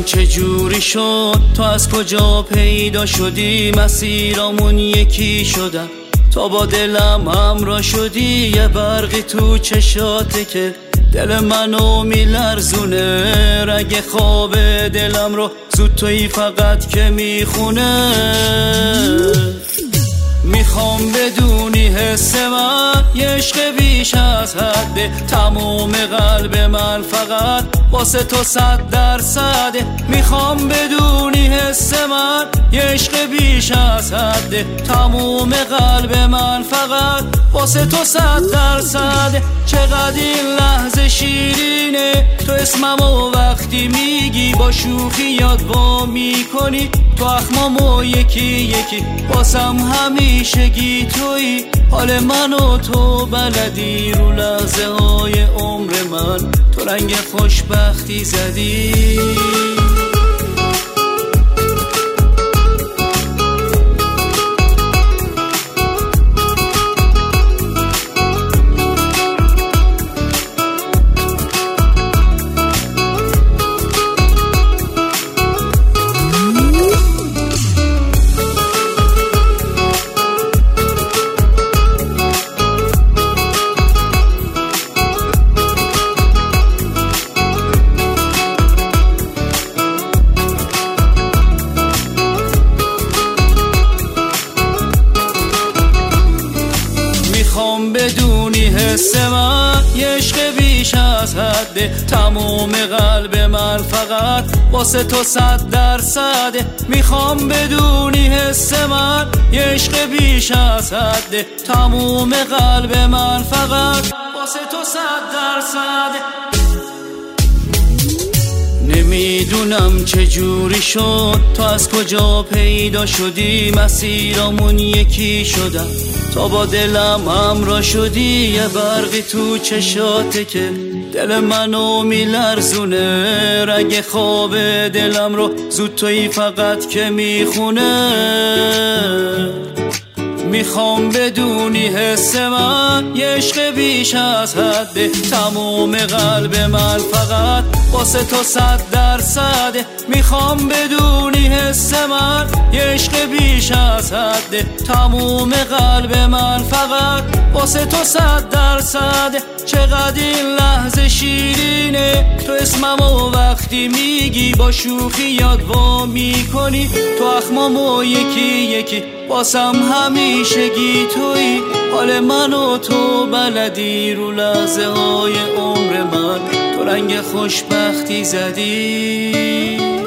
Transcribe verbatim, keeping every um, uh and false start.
چجوری شد، تو از کجا پیدا شدی، مسیرامون یکی شدن، تا با دلم همراه شدی. یه برقی تو چشاته که دل منو میلرزونه، رگ خواب دلم رو زود تویی فقط که میخونه. میخوام بدونی حس من یه عشق بیش از حده، تموم قلب من فقط واسه تو صد درصده. میخوام بدونی حس من یه عشق بیش از حده، تموم قلب من فقط واسه تو صد درصده. چقدر این لحظه شیرینه، تو اسممو وقتی میگی با شوخی یاد وا میکنی، تو اخمامو یکی یکی واسم همیشگی تویی. حال منو تو بلدی، رو لحظه های عمر من تو رنگ خوشبختی زدی. میخوام بدونی حس من یه عشق بیش از حده، تموم قلب من فقط واسه تو صد درصده. میخوام بدونی حس من یه عشق بیش از حده، تموم قلب من فقط واسه تو صد درصده. نمیدونم چجوری شد، تو از کجا پیدا شدی، مسیرامون یکی شدن، تا با دلم همراه شدی. یه برقی تو چشاته که دل منو میلرزونه، رگ خواب دلم رو زود تویی فقط که میخونه. میخوام بدونی حس من یه عشق بیش از حده، تموم قلب من فقط واسه تو صد درصده. میخوام بدونی حس من یه عشق بیش از حده، تموم قلب من فقط واسه تو صد درصده. چقدر این لحظه شیرینه، تو اسممو وقتی میگی با شوخی یاد وا میکنی، تو اخمامو یکی یکی واسم همیشگی تویی. حال منو تو بلدی، رو لحظه های عمر من تو رنگ خوشبختی زدی.